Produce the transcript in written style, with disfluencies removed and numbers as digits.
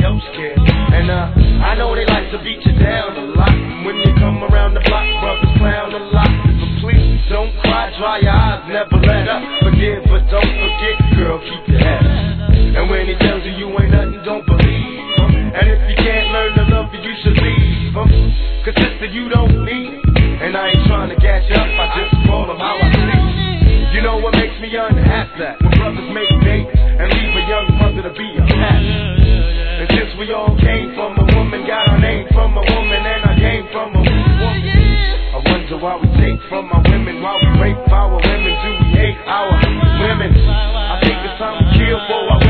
else care. And I know they like to beat you down a lot. When you come around the block, brothers clown a lot. But please don't cry, dry your eyes, never let up. Forgive but don't forget, girl, keep your head up. And when he tells you you ain't nothing, don't believe him. And if you can't learn to love you, you should leave him. Cause sister, you don't need it. And I ain't trying to catch up, I just call him how I see. You know what makes me unhappy? When brothers make babies and leave a young mother to be a pastor. And since we all came from a woman, got our name from a woman, and I came from a woman. I wonder why we take from our women, why we rape our women, do we hate our women? I think it's time to kill for our